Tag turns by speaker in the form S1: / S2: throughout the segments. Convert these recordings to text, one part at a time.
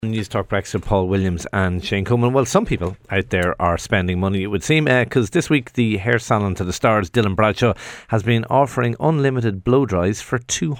S1: News Talk Brexit, Paul Williams and Shane Coleman. Well, some people out there are spending money, it would seem, because this week the hair salon to the stars, Dylan Bradshaw, has been offering unlimited blow dries for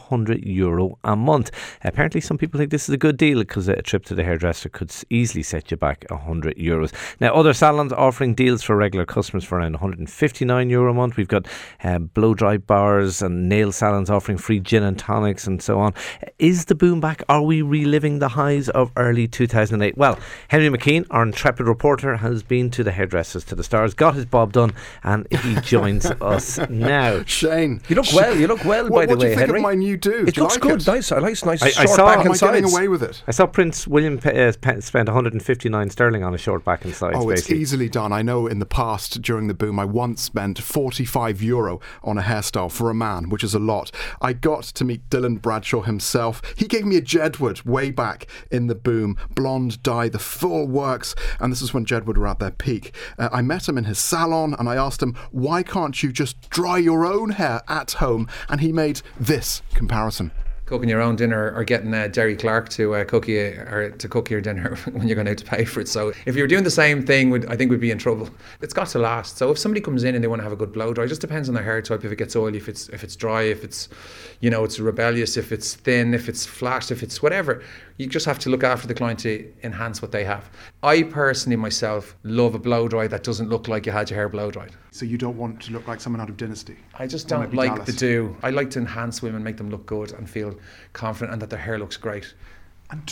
S1: €200 a month. Apparently some people think this is a good deal because a trip to the hairdresser could easily set you back €100. Now, other salons offering deals for regular customers for around €159 a month. We've got blow dry bars and nail salons offering free gin and tonics and so on. Is the boom back? Are we reliving the highs of early 2008? Well, Henry McKean, our intrepid reporter, has been to the hairdressers to the stars, got his bob done, and he joins us now.
S2: Shane,
S3: you look well. You look well, by the way, Henry.
S2: What do you think of my new do?
S3: It looks
S2: like
S3: good.
S2: It?
S3: Nice. I like nice short
S1: saw,
S3: back and
S2: am I
S3: sides.
S2: getting away with it?
S1: I saw Prince William spent 159 sterling on a short back and sides.
S2: Oh, it's
S1: basically
S2: easily done. I know in the past, during the boom, I once spent €45 on a hairstyle for a man, which is a lot. I got to meet Dylan Bradshaw himself. He gave me a Jedward way back in the boom. Blonde dye, the full works, and this is when Jedward were at their peak. I met him in his salon and I asked him, why can't you just dry your own hair at home? And he made this comparison.
S4: Cooking your own dinner or getting Jerry Clark to cook your dinner when you're going out to pay for it. So if you're doing the same thing, I think we'd be in trouble. It's got to last. So if somebody comes in and they want to have a good blow dry, it just depends on their hair type. If it gets oily, if it's dry, if it's it's rebellious, if it's thin, if it's flat, if it's whatever. You just have to look after the client to enhance what they have. I personally myself love a blow dry that doesn't look like you had your hair blow dried.
S2: So you don't want to look like someone out of Dynasty?
S4: I just don't like the do. I like to enhance women, make them look good and feel confident and that their hair looks great.
S2: And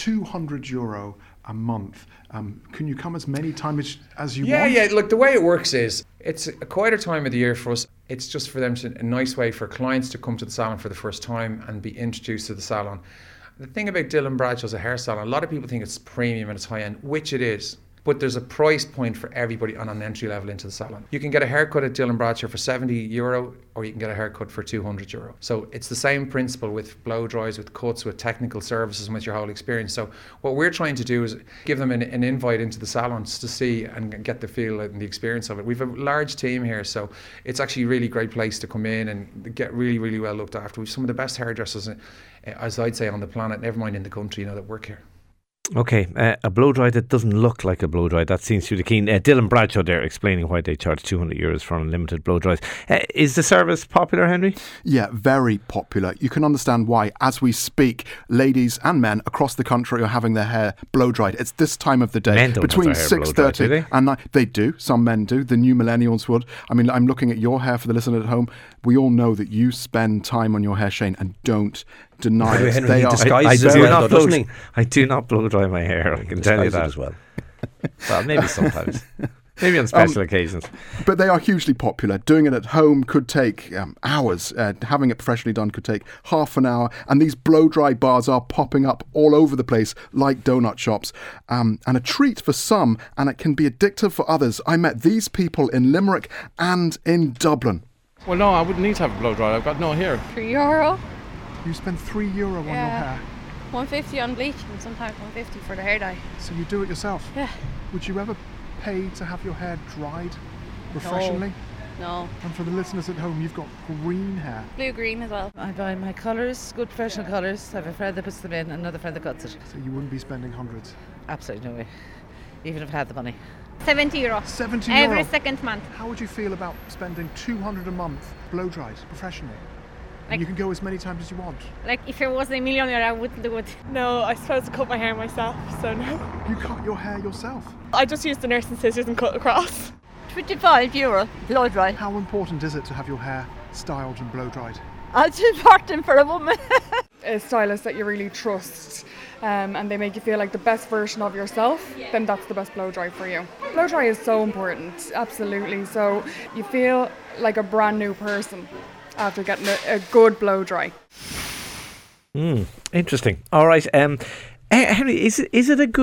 S2: €200 a month. Can you come as many times as you
S4: want?
S2: Yeah.
S4: Look, the way it works is it's a quieter time of the year for us. It's just for them a nice way for clients to come to the salon for the first time and be introduced to the salon. The thing about Dylan Bradshaw's a hair salon, a lot of people think it's premium and it's high end, which it is. But there's a price point for everybody on an entry level into the salon. You can get a haircut at Dylan Bradshaw for €70 or you can get a haircut for €200. So it's the same principle with blow dries, with cuts, with technical services and with your whole experience. So what we're trying to do is give them an invite into the salons to see and get the feel and the experience of it. We've a large team here, so it's actually a really great place to come in and get really, really well looked after. We've some of the best hairdressers, as I'd say, on the planet, never mind in the country, that work here.
S1: Okay, a blow dry that doesn't look like a blow dry. That seems to be the key. Dylan Bradshaw there explaining why they charge €200 for unlimited blow dries. Is the service popular, Henry?
S2: Yeah, very popular. You can understand why. As we speak, ladies and men across the country are having their hair blow dried. It's this time of the day.
S1: Men don't
S2: between
S1: have their hair blow dried, do
S2: 6:30
S1: they?
S2: and 9. They do. Some men do. The new millennials would. I mean, I'm looking at your hair for the listener at home. We all know that you spend time on your hair, Shane, and don't deny it.
S3: Henry,
S2: They
S3: he
S2: are.
S3: disguises
S1: I
S3: it
S1: do
S3: well,
S1: not
S3: though, doesn't he?
S1: I do not blow dry my hair. I can tell you that
S3: as well.
S1: Well, maybe sometimes. Maybe on special occasions.
S2: But they are hugely popular. Doing it at home could take hours. Having it professionally done could take half an hour. And these blow-dry bars are popping up all over the place like donut shops. And a treat for some, and it can be addictive for others. I met these people in Limerick and in Dublin.
S5: Well, no, I wouldn't need to have a blow dry. I've got no hair.
S6: €3.
S2: You spend €3 on your hair.
S6: $150 on bleach and sometimes $150 for the hair dye.
S2: So you do it yourself?
S6: Yeah.
S2: Would you ever pay to have your hair dried professionally?
S6: No.
S2: And for the listeners at home, you've got green hair.
S6: Blue-green as well.
S7: I buy my colours, good professional colours. I have a friend that puts them in and another friend that cuts it.
S2: So you wouldn't be spending hundreds?
S7: Absolutely no way, even if I had the money.
S6: €70.
S2: €70?
S6: Every second month.
S2: How would you feel about spending $200 a month blow-dried professionally? And you can go as many times as you want.
S6: Like if I was a millionaire, I wouldn't do it.
S8: No, I suppose to cut my hair myself, so no.
S2: You cut your hair yourself?
S8: I just use the nursing scissors and cut across.
S9: €25 blow dry.
S2: How important is it to have your hair styled and blow-dried?
S9: It's important for a woman.
S8: A stylist that you really trust and they make you feel like the best version of yourself, then that's the best blow dry for you. Blow dry is so important, absolutely. So you feel like a brand new person after getting a good blow dry.
S1: Interesting. All right. Henry, is it a good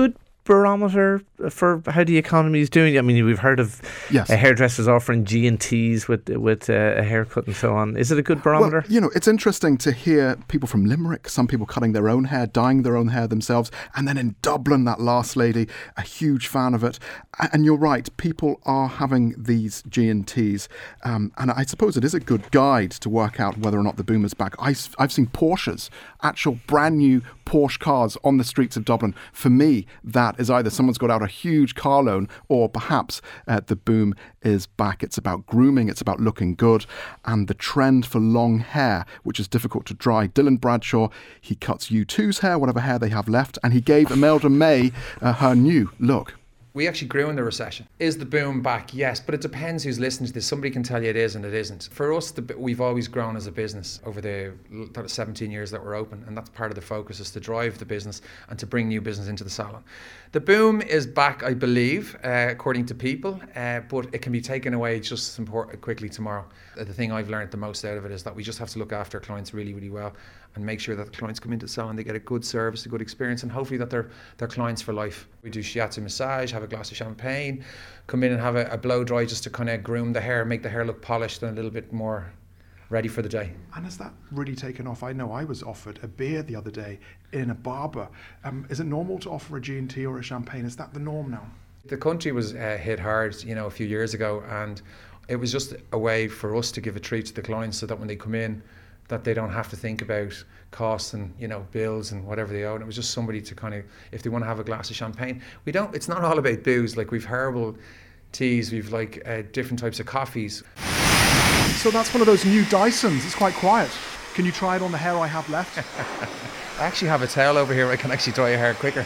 S1: barometer for how the economy is doing? I mean, we've heard of hairdressers offering G&Ts with a haircut and so on. Is it a good barometer?
S2: Well, it's interesting to hear people from Limerick, some people cutting their own hair, dyeing their own hair themselves, and then in Dublin, that last lady, a huge fan of it. And you're right, people are having these G&Ts, and I suppose it is a good guide to work out whether or not the boom is back. I've seen Porsches, actual brand new Porsche cars on the streets of Dublin. For me, that is either someone's got out a huge car loan or perhaps the boom is back. It's about grooming, it's about looking good, and the trend for long hair, which is difficult to dry. Dylan Bradshaw, he cuts U2's hair, whatever hair they have left, and he gave Imelda May her new look.
S4: We actually grew in the recession. Is the boom back? Yes, but it depends who's listening to this. Somebody can tell you it is and it isn't. For us, we've always grown as a business over the 17 years that we're open, and that's part of the focus, is to drive the business and to bring new business into the salon. The boom is back, I believe, according to people, but it can be taken away just as quickly tomorrow. The thing I've learned the most out of it is that we just have to look after our clients really, really well and make sure that the clients come into the salon, they get a good service, a good experience, and hopefully that they're clients for life. We do shiatsu massage, have a glass of champagne, come in and have a blow dry just to kind of groom the hair, make the hair look polished and a little bit more ready for the day.
S2: And has that really taken off? I know I was offered a beer the other day in a barber. Is it normal to offer a G&T or a champagne? Is that the norm now?
S4: The country was hit hard, a few years ago, and it was just a way for us to give a treat to the clients so that when they come in, that they don't have to think about costs and bills and whatever they owe. And it was just somebody to kind of, if they want to have a glass of champagne, it's not all about booze. Like, we've herbal teas, we've different types of coffees.
S2: So that's one of those new Dysons. It's quite quiet. Can you try it on the hair I have left?
S4: I actually have a towel over here. I can actually dry your hair quicker.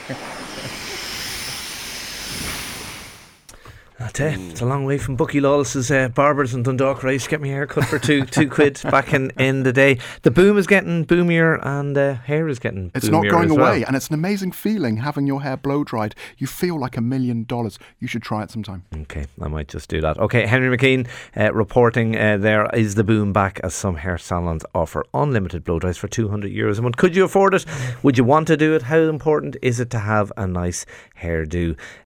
S1: That's it. It's a long way from Bucky Lawless's barbers in Dundalk. Right, get me a haircut for two quid back in the day. The boom is getting boomier, and hair is getting boomier.
S2: It's not going away,
S1: well.
S2: And it's an amazing feeling having your hair blow dried. You feel like $1 million. You should try it sometime.
S1: Okay, I might just do that. Okay, Henry McKean reporting there. Is the boom back, as some hair salons offer unlimited blow dries for €200 a month? Could you afford it? Would you want to do it? How important is it to have a nice hairdo?